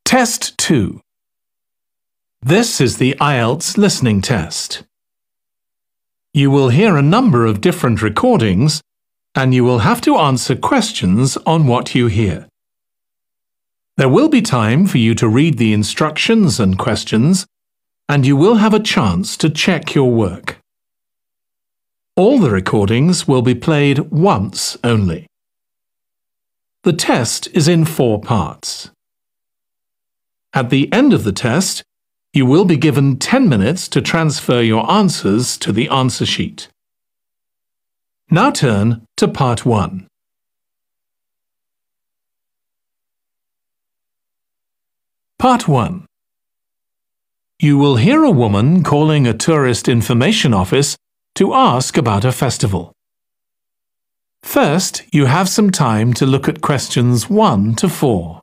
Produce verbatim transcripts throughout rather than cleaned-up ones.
Test two. This is the I E L T S listening test. You will hear a number of different recordings and you will have to answer questions on what you hear. There will be time for you to read the instructions and questions, and you will have a chance to check your work. All the recordings will be played once only. The test is in four parts. At the end of the test, you will be given ten minutes to transfer your answers to the answer sheet. Now turn to part one. Part one. You will hear a woman calling a tourist information office to ask about a festival. First, you have some time to look at questions one to four.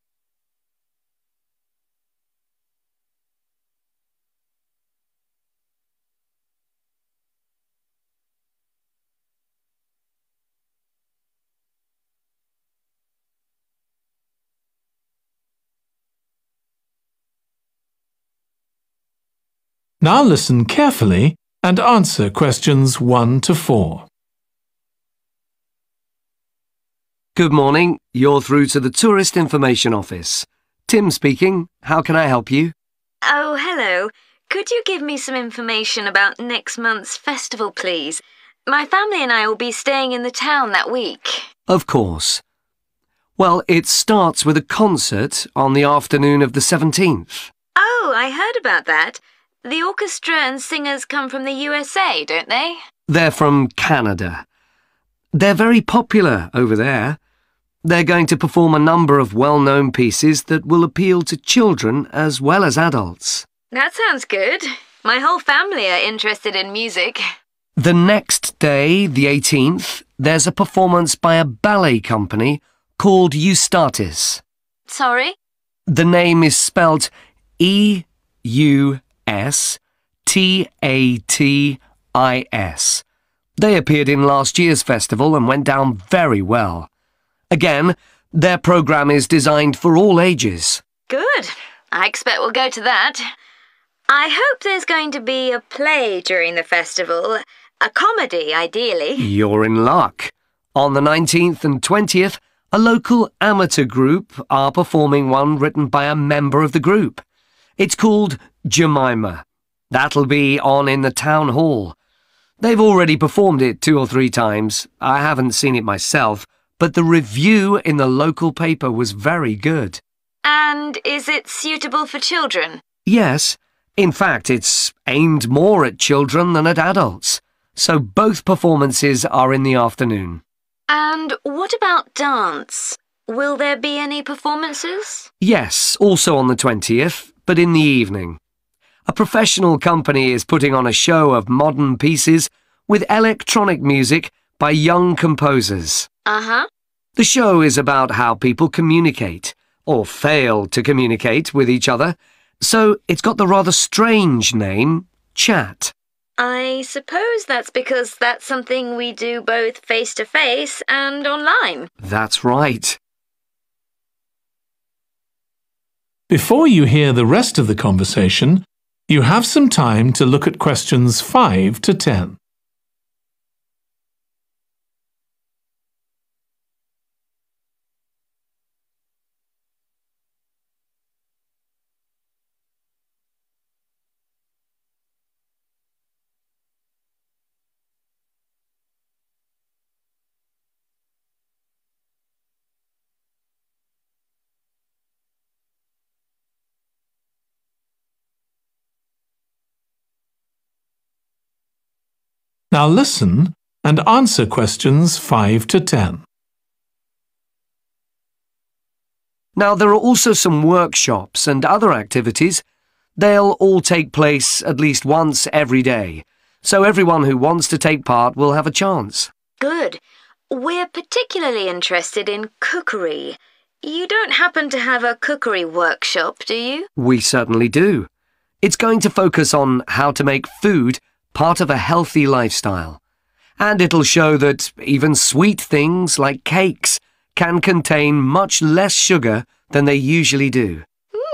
Now listen carefully and answer questions one to four. Good morning. You're through to the Tourist Information Office. Tim speaking. How can I help you? Oh, hello. Could you give me some information about next month's festival, please? My family and I will be staying in the town that week. Of course. Well, it starts with a concert on the afternoon of the seventeenth. Oh, I heard about that. The orchestra and singers come from the U S A, don't they? They're from Canada. They're very popular over there. They're going to perform a number of well-known pieces that will appeal to children as well as adults. That sounds good. My whole family are interested in music. The next day, the eighteenth, there's a performance by a ballet company called Eustatis. Sorry? The name is spelled E U S T A T I S. They appeared in last year's festival and went down very well. Again, their programme is designed for all ages. Good. I expect we'll go to that. I hope there's going to be a play during the festival. A comedy, ideally. You're in luck. On the nineteenth and twentieth, a local amateur group are performing one written by a member of the group. It's called Jemima. That'll be on in the town hall. They've already performed it two or three times. I haven't seen it myself, but the review in the local paper was very good. And is it suitable for children? Yes. In fact, it's aimed more at children than at adults. So both performances are in the afternoon. And what about dance? Will there be any performances? Yes, also on the twentieth, but in the evening. A professional company is putting on a show of modern pieces with electronic music by young composers. Uh-huh. The show is about how people communicate, or fail to communicate with each other, so it's got the rather strange name, Chat. I suppose that's because that's something we do both face-to-face and online. That's right. Before you hear the rest of the conversation, you have some time to look at questions five to ten. Now listen and answer questions five to ten. Now there are also some workshops and other activities. They'll all take place at least once every day, so everyone who wants to take part will have a chance. Good. We're particularly interested in cookery. You don't happen to have a cookery workshop, do you? We certainly do. It's going to focus on how to make food part of a healthy lifestyle. And it'll show that even sweet things like cakes can contain much less sugar than they usually do.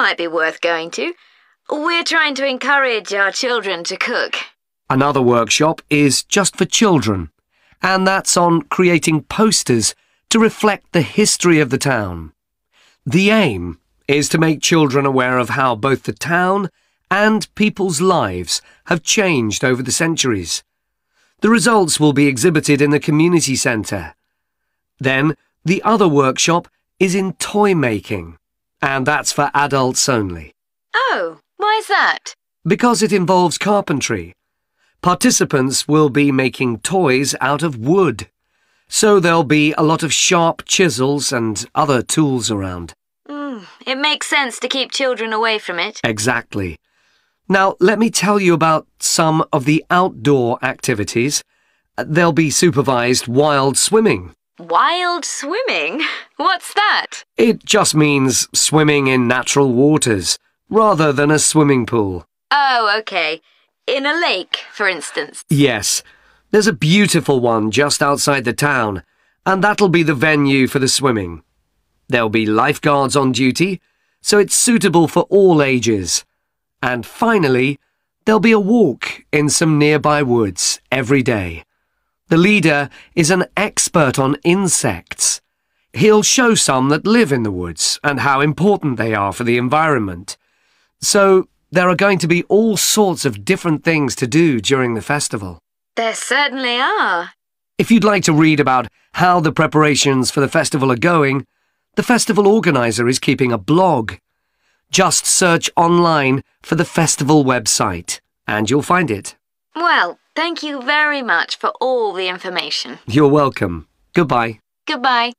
might be worth going to. We're trying to encourage our children to cook. Another workshop is just for children, and that's on creating posters to reflect the history of the town. The aim is to make children aware of how both the town and people's lives have changed over the centuries. The results will be exhibited in the community centre. Then, the other workshop is in toy making, and that's for adults only. Oh, why's that? Because it involves carpentry. Participants will be making toys out of wood, so there'll be a lot of sharp chisels and other tools around. Mm, it makes sense to keep children away from it. Exactly. Now, let me tell you about some of the outdoor activities. There'll be supervised wild swimming. Wild swimming? What's that? It just means swimming in natural waters, rather than a swimming pool. Oh, okay. In a lake, for instance. Yes. There's a beautiful one just outside the town, and that'll be the venue for the swimming. There'll be lifeguards on duty, so it's suitable for all ages. And finally, there'll be a walk in some nearby woods every day. The leader is an expert on insects. He'll show some that live in the woods and how important they are for the environment. So there are going to be all sorts of different things to do during the festival. There certainly are. If you'd like to read about how the preparations for the festival are going, the festival organizer is keeping a blog. Just search online for the festival website, and you'll find it. Well, thank you very much for all the information. You're welcome. Goodbye. Goodbye.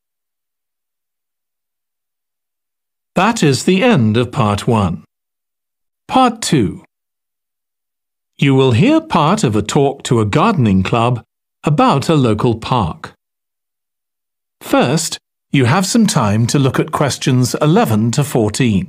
That is the end of part one. Part two. You will hear part of a talk to a gardening club about a local park. First, you have some time to look at questions eleven to fourteen.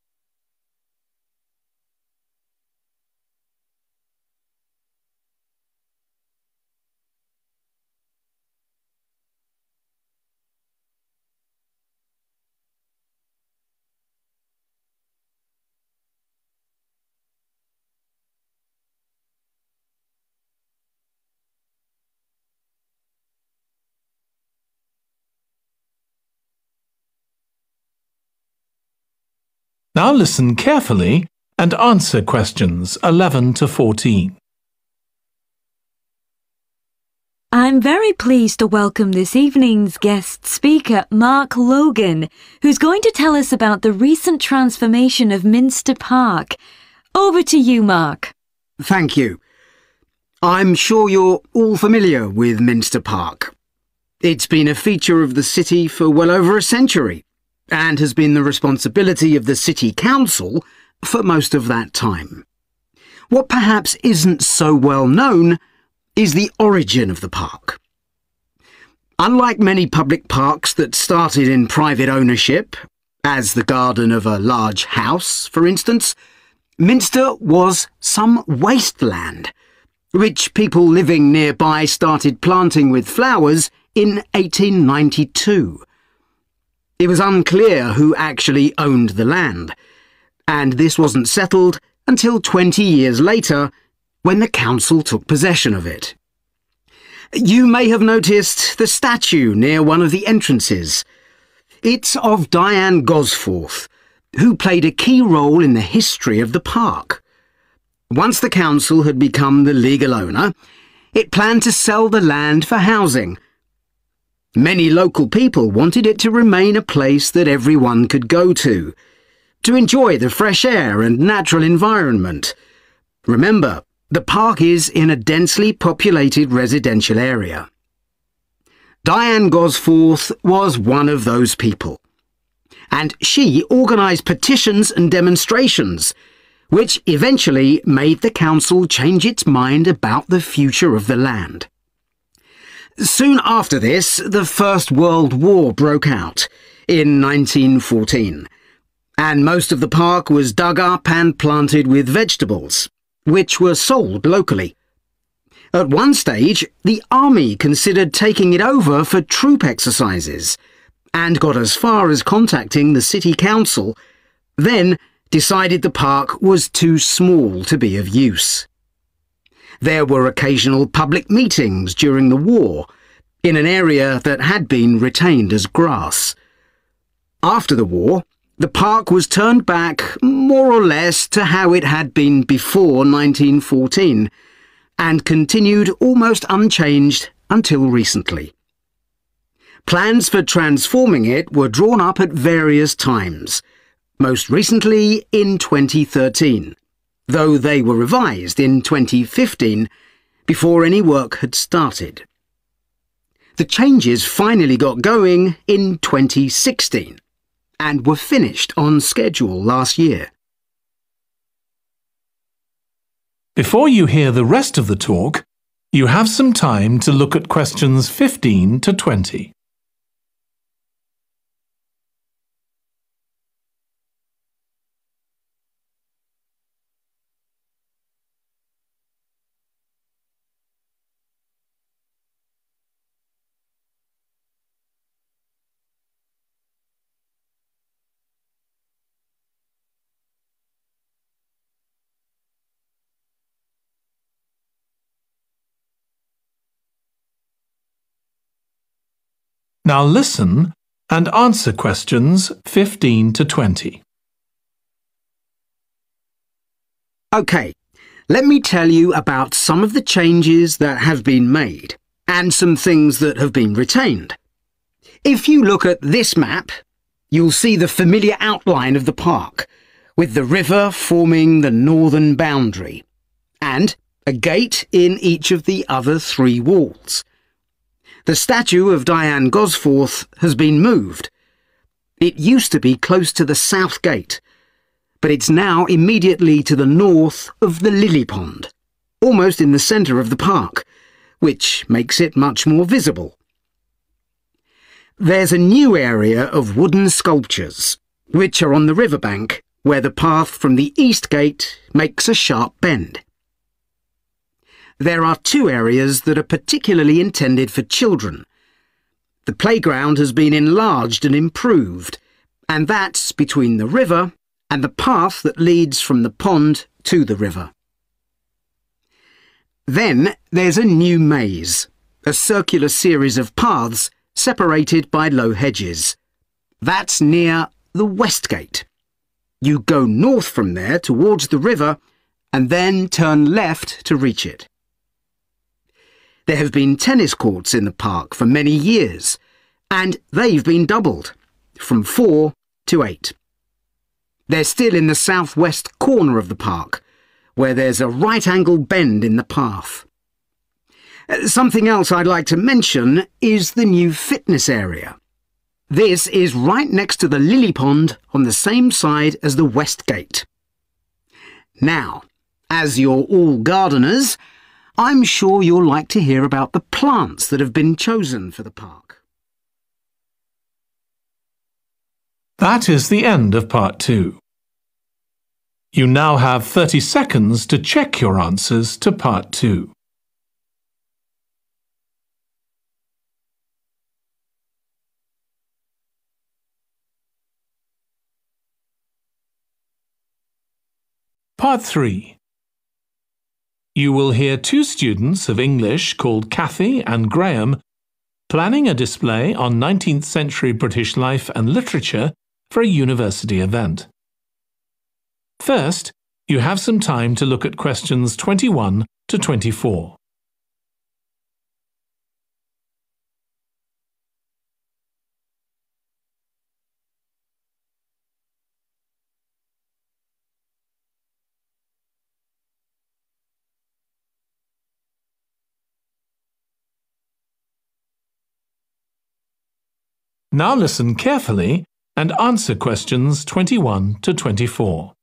Now listen carefully and answer questions eleven to fourteen. I'm very pleased to welcome this evening's guest speaker, Mark Logan, who's going to tell us about the recent transformation of Minster Park. Over to you, Mark. Thank you. I'm sure you're all familiar with Minster Park. It's been a feature of the city for well over a century, and has been the responsibility of the City Council for most of that time. What perhaps isn't so well known is the origin of the park. Unlike many public parks that started in private ownership, as the garden of a large house, for instance, Minster was some wasteland, which people living nearby started planting with flowers in eighteen ninety-two. It was unclear who actually owned the land, and this wasn't settled until twenty years later, when the council took possession of it. You may have noticed the statue near one of the entrances. It's of Diane Gosforth, who played a key role in the history of the park. Once the council had become the legal owner, it planned to sell the land for housing. Many local people wanted it to remain a place that everyone could go to, to enjoy the fresh air and natural environment. Remember, the park is in a densely populated residential area. Diane Gosforth was one of those people, and she organised petitions and demonstrations, which eventually made the council change its mind about the future of the land. Soon after this, the First World War broke out in nineteen fourteen, and most of the park was dug up and planted with vegetables, which were sold locally. At one stage, the army considered taking it over for troop exercises, and got as far as contacting the city council. Then, decided the park was too small to be of use. There were occasional public meetings during the war in an area that had been retained as grass. After the war, the park was turned back more or less to how it had been before nineteen fourteen and continued almost unchanged until recently. Plans for transforming it were drawn up at various times, most recently in twenty thirteen, though they were revised in twenty fifteen before any work had started. The changes finally got going in twenty sixteen and were finished on schedule last year. Before you hear the rest of the talk, you have some time to look at questions fifteen to twenty. Now listen and answer questions fifteen to twenty. OK, let me tell you about some of the changes that have been made and some things that have been retained. If you look at this map, you'll see the familiar outline of the park, with the river forming the northern boundary, and a gate in each of the other three walls. The statue of Diane Gosforth has been moved. It used to be close to the south gate, but it's now immediately to the north of the lily pond, almost in the centre of the park, which makes it much more visible. There's a new area of wooden sculptures, which are on the riverbank, where the path from the east gate makes a sharp bend. There are two areas that are particularly intended for children. The playground has been enlarged and improved, and that's between the river and the path that leads from the pond to the river. Then there's a new maze, a circular series of paths separated by low hedges. That's near the west gate. You go north from there towards the river and then turn left to reach it. There have been tennis courts in the park for many years, and they've been doubled, from four to eight. They're still in the southwest corner of the park, where there's a right-angle bend in the path. Something else I'd like to mention is the new fitness area. This is right next to the lily pond on the same side as the west gate. Now, as you're all gardeners, I'm sure you'll like to hear about the plants that have been chosen for the park. That is the end of part two. You now have thirty seconds to check your answers to part two. Part three. You will hear two students of English called Kathy and Graham planning a display on nineteenth century British life and literature for a university event. First, you have some time to look at questions twenty-one to twenty-four. Now listen carefully and answer questions twenty-one to twenty-four.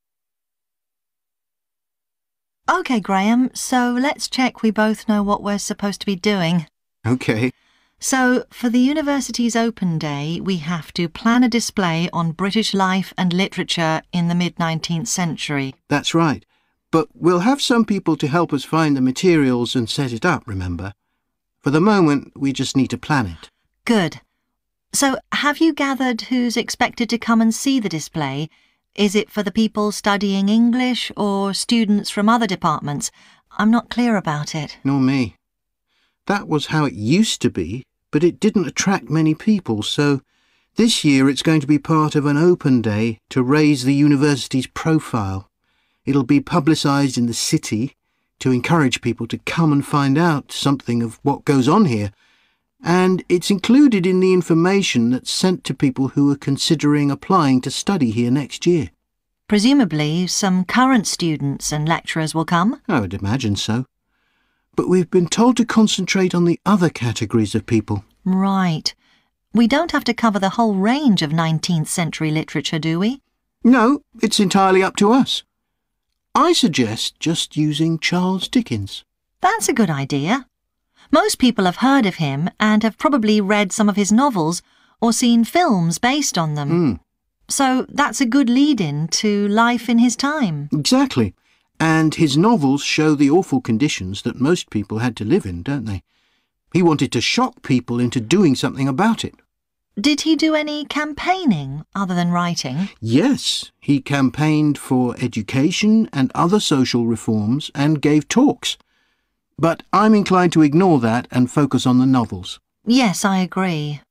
OK, Graham, so let's check we both know what we're supposed to be doing. OK. So, for the university's open day, we have to plan a display on British life and literature in the mid-nineteenth century. That's right. But we'll have some people to help us find the materials and set it up, remember? For the moment, we just need to plan it. Good. So, have you gathered who's expected to come and see the display? Is it for the people studying English or students from other departments? I'm not clear about it. Nor me. That was how it used to be, but it didn't attract many people, so this year it's going to be part of an open day to raise the university's profile. It'll be publicised in the city to encourage people to come and find out something of what goes on here, and it's included in the information that's sent to people who are considering applying to study here next year. Presumably some current students and lecturers will come? I would imagine so. But we've been told to concentrate on the other categories of people. Right. We don't have to cover the whole range of nineteenth century literature, do we? No, it's entirely up to us. I suggest just using Charles Dickens. That's a good idea. Most people have heard of him and have probably read some of his novels or seen films based on them. Mm. So that's a good lead-in to life in his time. Exactly. And his novels show the awful conditions that most people had to live in, don't they? He wanted to shock people into doing something about it. Did he do any campaigning other than writing? Yes, he campaigned for education and other social reforms and gave talks. But I'm inclined to ignore that and focus on the novels. Yes, I agree.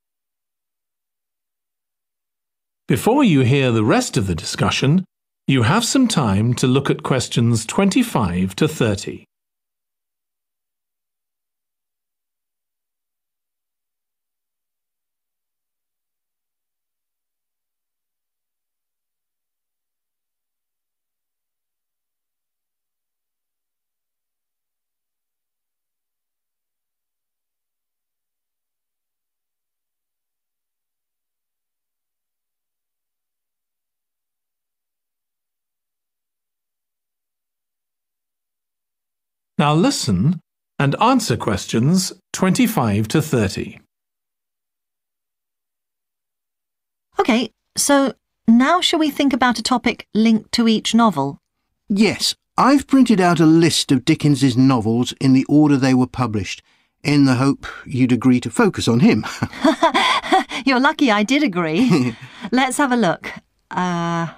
Before you hear the rest of the discussion, you have some time to look at questions twenty-five to thirty. Now listen and answer questions twenty-five to thirty. OK, so now shall we think about a topic linked to each novel? Yes, I've printed out a list of Dickens's novels in the order they were published, in the hope you'd agree to focus on him. You're lucky I did agree. Let's have a look. Uh,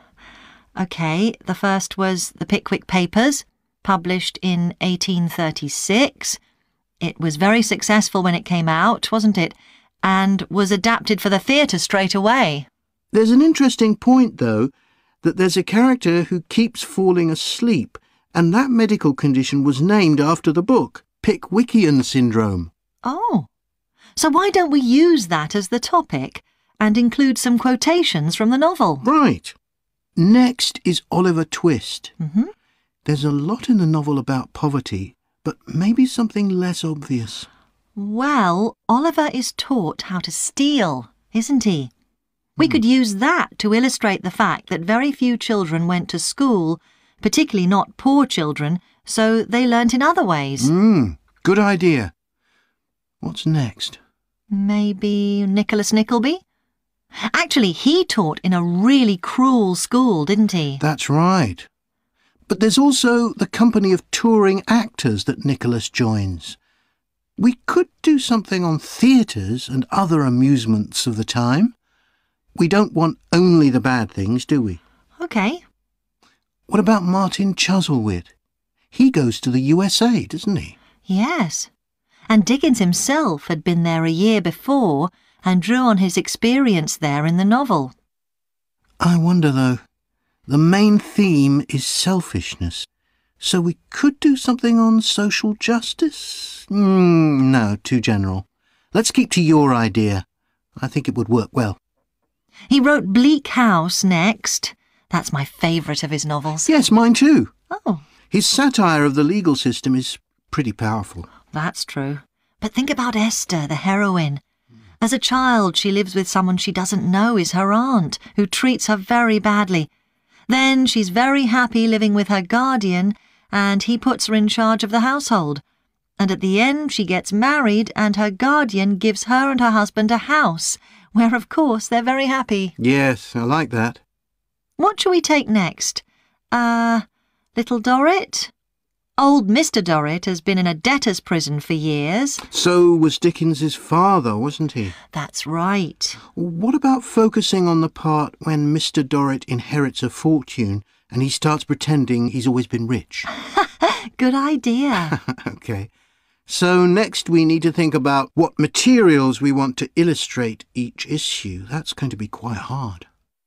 OK, the first was The Pickwick Papers, published in eighteen thirty-six. It was very successful when it came out, wasn't it? And was adapted for the theatre straight away. There's an interesting point, though, that there's a character who keeps falling asleep, and that medical condition was named after the book, Pickwickian syndrome. Oh, so why don't we use that as the topic and include some quotations from the novel? Right. Next is Oliver Twist. Mm-hmm. There's a lot in the novel about poverty, but maybe something less obvious. Well, Oliver is taught how to steal, isn't he? We mm. could use that to illustrate the fact that very few children went to school, particularly not poor children, so they learnt in other ways. Mm, good idea. What's next? Maybe Nicholas Nickleby? Actually, he taught in a really cruel school, didn't he? That's right. But there's also the company of touring actors that Nicholas joins. We could do something on theatres and other amusements of the time. We don't want only the bad things, do we? OK. What about Martin Chuzzlewit? He goes to the U S A, doesn't he? Yes. And Dickens himself had been there a year before and drew on his experience there in the novel. I wonder, though. The main theme is selfishness, so we could do something on social justice? Mm, no, too general. Let's keep to your idea. I think it would work well. He wrote Bleak House next. That's my favourite of his novels. Yes, mine too. Oh. His satire of the legal system is pretty powerful. That's true. But think about Esther, the heroine. As a child, she lives with someone she doesn't know is her aunt, who treats her very badly. Then she's very happy living with her guardian, and he puts her in charge of the household. And at the end, she gets married, and her guardian gives her and her husband a house, where, of course, they're very happy. Yes, I like that. What shall we take next? Uh, Little Dorrit? Old Mister Dorrit has been in a debtor's prison for years. So was Dickens's father, wasn't he? That's right. What about focusing on the part when Mister Dorrit inherits a fortune and he starts pretending he's always been rich? Good idea. OK. So next we need to think about what materials we want to illustrate each issue. That's going to be quite hard.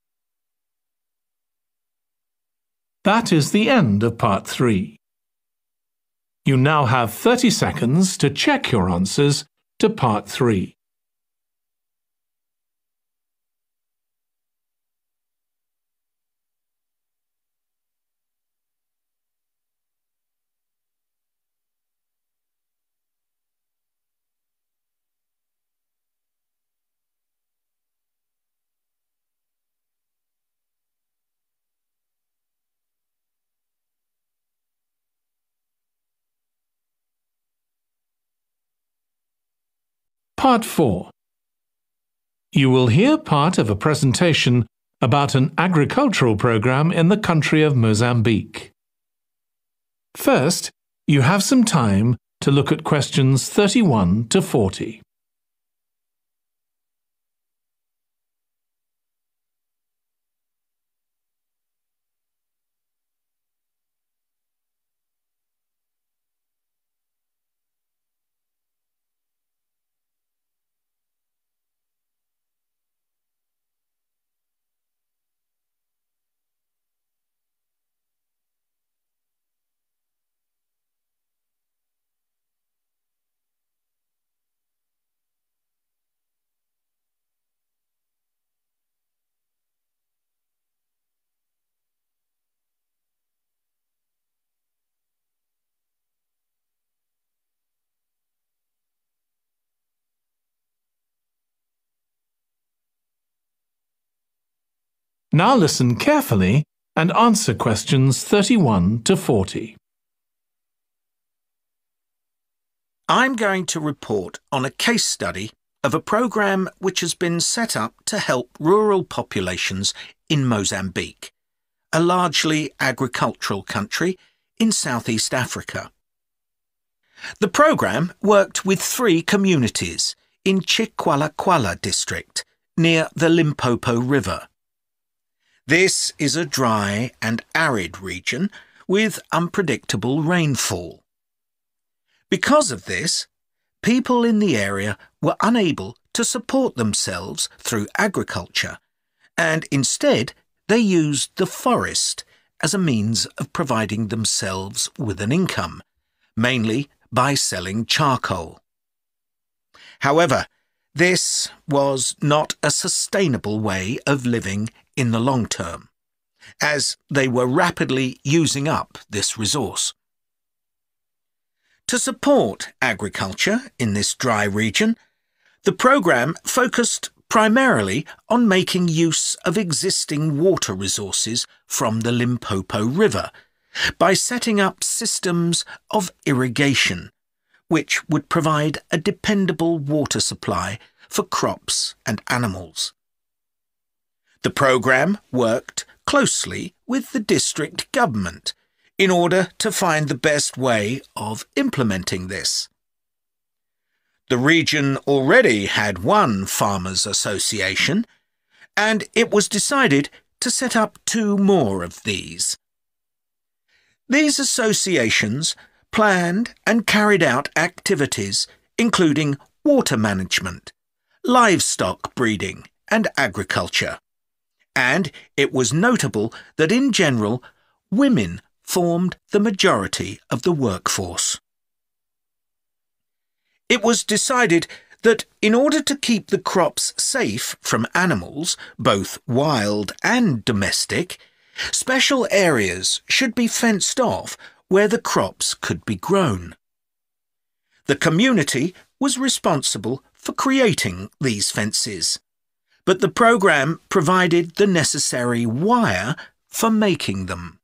That is the end of part three. You now have thirty seconds to check your answers to part three. Part four. You will hear part of a presentation about an agricultural program in the country of Mozambique. First, you have some time to look at questions thirty-one to forty. Now listen carefully and answer questions thirty-one to forty. I'm going to report on a case study of a programme which has been set up to help rural populations in Mozambique, a largely agricultural country in Southeast Africa. The programme worked with three communities in Chikwalakwala district near the Limpopo River. This is a dry and arid region with unpredictable rainfall. Because of this, people in the area were unable to support themselves through agriculture, and instead they used the forest as a means of providing themselves with an income, mainly by selling charcoal. However, this was not a sustainable way of living in the long term, as they were rapidly using up this resource. To support agriculture in this dry region, the programme focused primarily on making use of existing water resources from the Limpopo River by setting up systems of irrigation, which would provide a dependable water supply for crops and animals. The programme worked closely with the district government in order to find the best way of implementing this. The region already had one farmers' association, and it was decided to set up two more of these. These associations planned and carried out activities including water management, livestock breeding and agriculture. And it was notable that in general, women formed the majority of the workforce. It was decided that in order to keep the crops safe from animals, both wild and domestic, special areas should be fenced off where the crops could be grown. The community was responsible for creating these fences, but the programme provided the necessary wire for making them.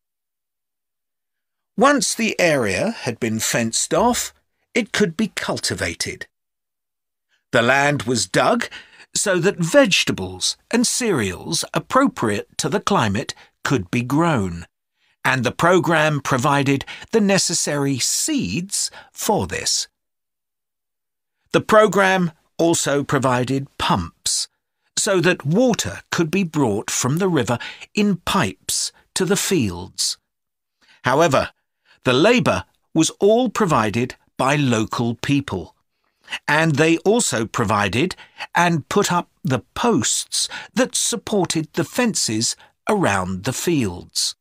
Once the area had been fenced off, it could be cultivated. The land was dug so that vegetables and cereals appropriate to the climate could be grown, and the programme provided the necessary seeds for this. The programme also provided pumps, so that water could be brought from the river in pipes to the fields. However, the labour was all provided by local people, and they also provided and put up the posts that supported the fences around the fields.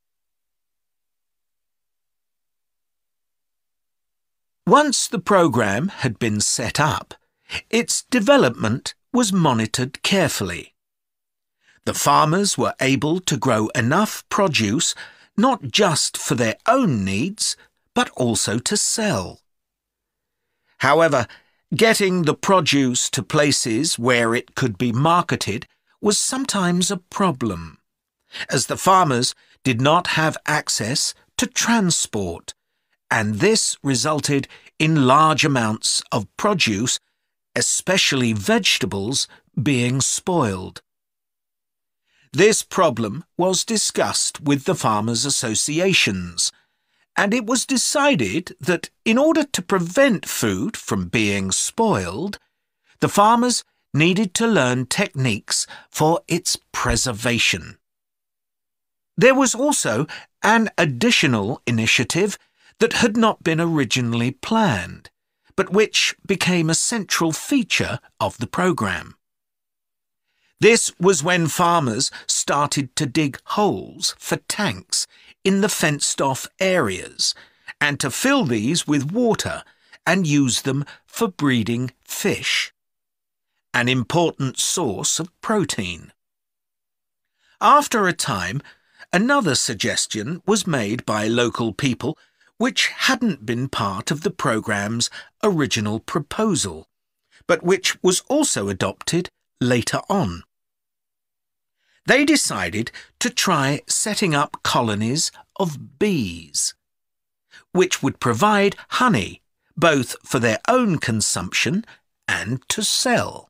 Once the programme had been set up, its development was monitored carefully. The farmers were able to grow enough produce not just for their own needs, but also to sell. However, getting the produce to places where it could be marketed was sometimes a problem, as the farmers did not have access to transport, and this resulted in large amounts of produce, especially vegetables, being spoiled. This problem was discussed with the farmers' associations, and it was decided that in order to prevent food from being spoiled, the farmers needed to learn techniques for its preservation. There was also an additional initiative that had not been originally planned, but which became a central feature of the programme. This was when farmers started to dig holes for tanks in the fenced-off areas and to fill these with water and use them for breeding fish, an important source of protein. After a time, another suggestion was made by local people which hadn't been part of the programme's original proposal, but which was also adopted later on. They decided to try setting up colonies of bees, which would provide honey both for their own consumption and to sell.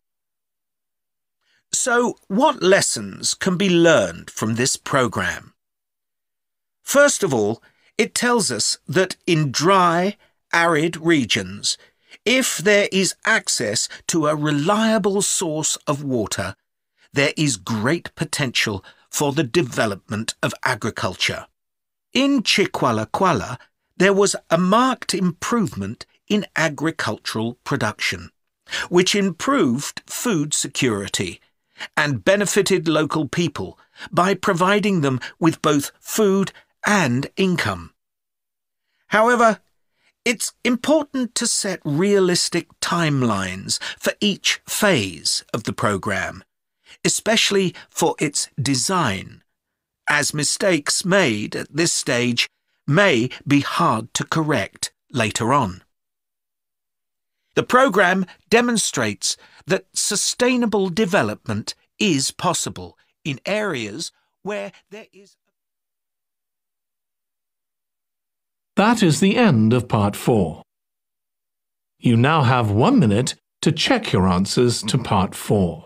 So, what lessons can be learned from this programme? First of all, it tells us that in dry, arid regions, if there is access to a reliable source of water, there is great potential for the development of agriculture. In Chiqualaquala, there was a marked improvement in agricultural production, which improved food security and benefited local people by providing them with both food and income. However, it's important to set realistic timelines for each phase of the programme, especially for its design, as mistakes made at this stage may be hard to correct later on. The programme demonstrates that sustainable development is possible in areas where there is. That is the end of part four. You now have one minute to check your answers to part four.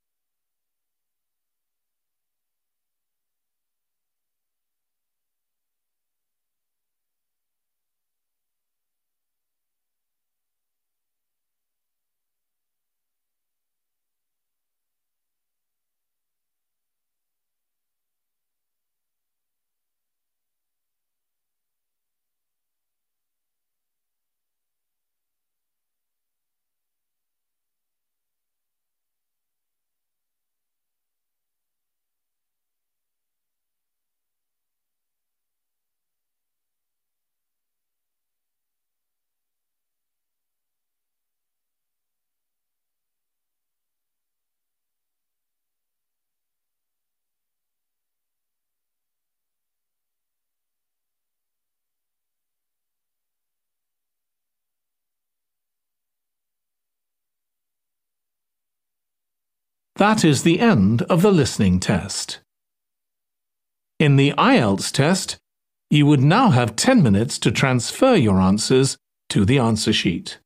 That is the end of the listening test. In the I E L T S test, you would now have ten minutes to transfer your answers to the answer sheet.